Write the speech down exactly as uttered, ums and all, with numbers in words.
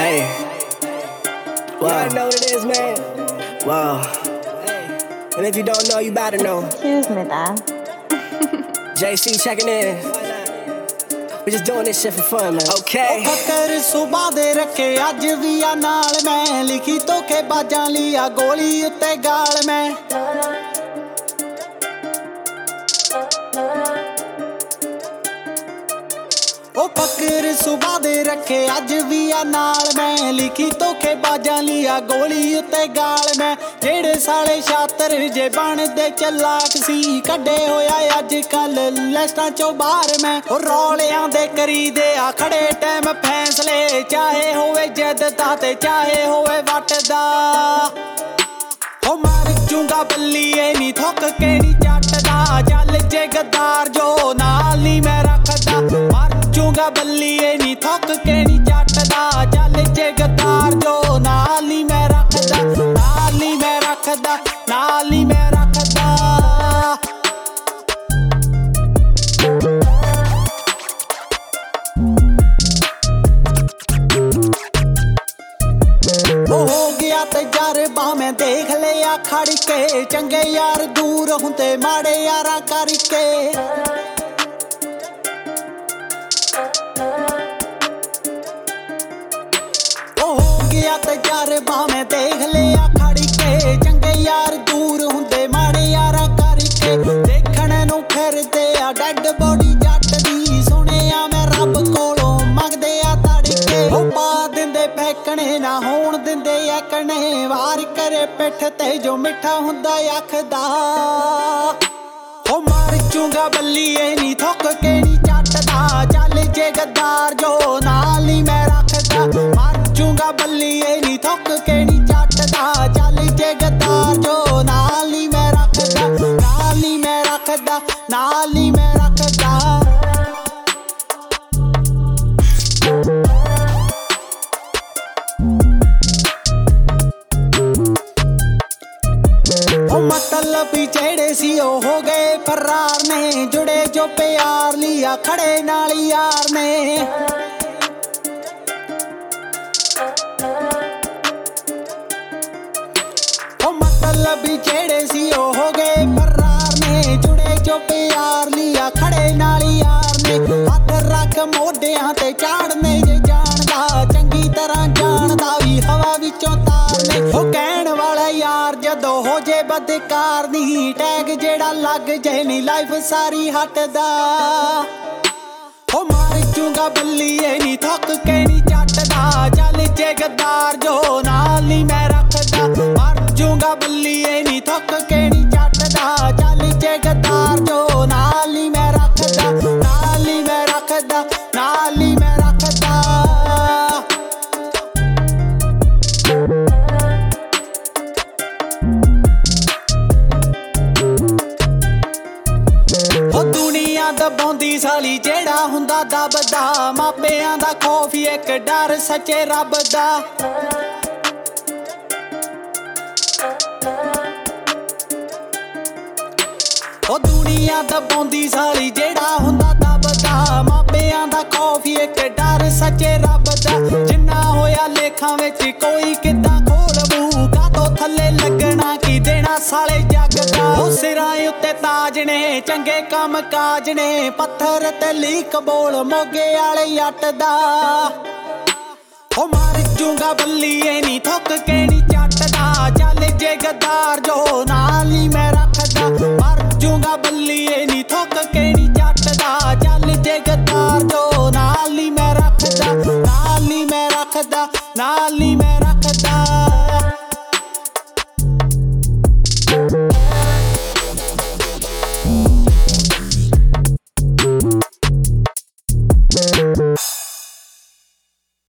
Hey, wow. You already know what it is, man. Wow. And if you don't know, you better know. Excuse me, Dad. J C checking in. We just doing this shit for fun, man. Okay. ਫਕਰ ਸੁਬਾ ਦੇ ਰੱਖੇ ਅੱਜ ਵੀ ਆ ਨਾਲ ਮੈਂ ਲਿਖੀ ਧੋਖੇ ਬਾਜਾਂ ਲਈ ਆ ਗੋਲੀ ਉੱਤੇ ਗਾਲ ਮੈਂ ਉਹ ਫਕਰ ਸੁਬਾ ਦੇ ਰੱਖੇ ਅੱਜ ਵੀ ਆ ਨਾਲ ਮੈਂ ਲਿਖੀ ਧੋਖੇ ਬਾਜਾਂ ਲਈ ਆ ਗੋਲੀ ਉੱਤੇ ਗਾਲ ਮੈਂ ਜਿਹੜੇ ਸਾਲੇ ਛਾਤਰ ਜੇ ਬਣਦੇ ਚਲਾਕ ਸੀ ਕੱਢੇ ਹੋਇਆ ਅੱਜ ਕੱਲ ਲੈਸਟਾਂ ਚੋਂ ਬਾਹਰ ਮੈਂ ਉਹ ਰੌਲਿਆਂ ਦੇ ਕਰੀਦੇ ਆ ਖੜੇ ਟਾਈਮ ਫੈਸਲੇ ਚਾਹੇ ਹੋਵੇ ਜਿੱਦ ਦਾ ਤੇ ਚਾਹੇ ਹੋਵੇ ਵੱਟ ਦਾ ਹੋ ਮਾਰ ਜੂੰਗਾ ਬੱਲੀਏ ਨੀ ਥੁੱਕ ਕੇ ਨੀ ਚੱਟਦਾ ਚੱਲ ਜੇ ਗੱਦਾਰ ਜੋ ਨਾਲ ਨੀ ਮੈਂ ਰੱਖਦਾ ਮਾਰ ਜੂੰਗਾ ਬੱਲੀਏ ਨੀ ਥੁੱਕ ਕੇ ਨੀ ਚੱਟਦਾ ਚੱਲ ਜੇ ਗੱਦਾਰ ਜੋ ਨਾਲ ਨੀ ਮੈਂ ਰੱਖਦਾ ਨਾਲ ਨੀ ਮੈਂ ਰੱਖਦਾ ਨਾਲ ਨੀ ਮੈਂ ਰੱਖਦਾ ਉਹ ਹੋ ਗਿਆ ਤਜਰਬਾ ਮੈਂ ਦੇਖ ਲਿਆ ਖੜ ਕੇ ਚੰਗੇ ਯਾਰ ਦੂਰ ਹੁੰਦੇ ਮਾੜੇ ਯਾਰਾਂ ਕਰਕੇ ਉਹ ਹੋ ਗਿਆ ਤਜਰਬਾ ਮੈਂ ਦੇਖ ਲਿਆ ਖੜ ਕੇ ਚੰਗੇ ਯਾਰ ਦੂਰ ਹੁੰਦੇ ਮਾੜੇ ਯਾਰਾਂ ਕਰਕੇ ਦੇਖਣ ਨੂੰ ਫਿਰਦੇ ਆ ਡੈਡ ਬੋਡੀ ਜੱਟ ਦੀ ਸੁਣਿਆ ਮੈਂ ਰੱਬ ਕੋਲੋਂ ਮੰਗਦੇ ਆ ਤੜਕੇ ਉਹ ਪਾ ਦਿੰਦੇ ਫੈਕਣੇ ਨਾ ਹੋਣ ਦਿੰਦੇ ਐਕਣੇ ਵਾਰ ਕਰੇ ਪਿੱਠ ਤੇ ਜੋ ਮਿੱਠਾ ਹੁੰਦਾ ਅੱਖਦਾ ਉਹ ਮਾਰ ਜੂੰਗਾ ਬੱਲੀਏ ਨੀ ਥੁੱਕ ਕੇ ਨੀ ਚੱਟਦਾ ਚੱਲ ਜੇ ਗੱਦਾਰ ਜੋ ਨਾਲ ਨੀ ਮੈਂ ਰੱਖਦਾ ਮਾਰ ਜੂੰਗਾ ਬੱਲੀਏ ਨੀ ਥੁੱਕ ਕੇ ਨੀ ਚੱਟਦਾ ਚੱਲ ਜੇ ਗੱਦਾਰ ਜੋ ਨਾਲ ਨੀ ਮੈਂ ਰੱਖਦਾ ਨਾਲ ਨੀ ਮੈਂ ਰੱਖਦਾ ਨਾਲ ਨੀ ਮੈਂ ਰੱਖਦਾ ਉਹ ਮਤਲਬ ਜਿਹੜੇ ਸੀ ਉਹ ਹੋ ਗਏ ਫਰਾਰ ਨੇ ਜੁੜੇ ਜੋ ਪਿਆਰ ਲਿਆ ਖੜੇ ਨਾਲ ਯਾਰ ਨੇ ਉਹ ਮਤਲਬ ਜਿਹੜੇ ਸੀ ਉਹ ਹੋ ਗਏ ਫਰਾਰ ਨੇ ਜੁੜੇ ਜੋ ਪਿਆਰ ਲਿਆ ਖੜੇ ਨਾਲ ਯਾਰ ਨੇ ਹੱਥ ਰੱਖ ਮੋਢਿਆਂ ਤੇ ਚਾੜਨੇ ਜੇ ਜਾਣਦਾ ਚੰਗੀ ਤਰ੍ਹਾਂ ਜਾਣਦਾ ਵੀ ਹਵਾ ਵਿੱਚੋਂ ਤਾਰਨੇ ਉਹ ਕਹਿਣ ਵਾਲਾ ਯਾਰ ਜਦੋਂ ਹੋ ਜੇ ਬਦਕਾਰ ਨਹੀਂ ਟੈਗ ਜਿਹੜਾ ਲੱਗ ਜੇ ਨੀ ਲਾਈਫ ਸਾਰੀ ਹਟਦਾ ਉਹ ਮਾਰ ਜੂੰਗਾ ਬੱਲੀਏ ਨੀ ਥੁੱਕ ਕੇ ਨੀ ਚੱਟਦਾ ਚੱਲ ਜੇ ਗੱਦਾਰ ਜੋ ਨਾਲ ਨੀ ਮੈਂ ਰੱਖਦਾ ਮਾਰ ਜੂੰਗਾ ਬੱਲੀਏ ਨੀ ਥੁੱਕ ਕੇ ਨੀ ਚੱਟਦਾ ਚੱਲ ਜੇ ਗੱਦਾਰ ਜੋ ਨਾਲ ਨੀ ਮੈਂ ਰੱਖਦਾ ਨਾਲ ਨੀ ਮੈਂ ਰੱਖਦਾ ਨਾਲ ਨੀ ਮੈਂ ਰੱਖਦਾ ਉਹ ਦੁਨੀਆ ਦਬਾਉਂਦੀ ਸਾਲੀ ਜਿਹੜਾ ਹੁੰਦਾ ਦਬਦਾ ਮਾਪਿਆਂ ਦਾ ਖੌਫ ਇੱਕ ਡਰ ਸੱਚੇ ਰੱਬ ਦਾ ਉਹ ਦੁਨੀਆ ਦਬਾਉਂਦੀ ਸਾਲੀ ਜਿਹੜਾ ਹੁੰਦਾ ਦਬਦਾ ਮਾਪਿਆਂ ਦਾ ਖੌਫ ਇੱਕ ਡਰ ਸੱਚੇ ਰੱਬ ਦਾ ਜਿੰਨਾ ਹੋਇਆ ਲੇਖਾਂ ਵਿੱਚ ਕੋਈ ਕਿੱਦਾਂ ਖੋਲਵੂ ਕਾਤੋਂ ਥੱਲੇ ਲੱਗਣਾ ਕੀ ਦੇਣਾ ਸਾਲੇ ਜੱਗ ਦਾ ਉਹ ਸਿਰਾਂ ਉੱਤੇ ਤਾਜ ਨੇ ਚੰਗੇ ਕੰਮ ਕਾਜ ਨੇ ਪੱਥਰ ਤੇ ਲੀਕ ਬੋਲ ਮੋਗੇ ਵਾਲੇ ਜੱਟ ਦਾ ਉਹ ਮਾਰ ਜੂੰਗਾ ਬੱਲੀਏ ਨੀ ਥੁੱਕ ਕੇ ਨੀ ਚੱਟਦਾ ਚੱਲ ਜੇ ਗੱਦਾਰ ਜੋ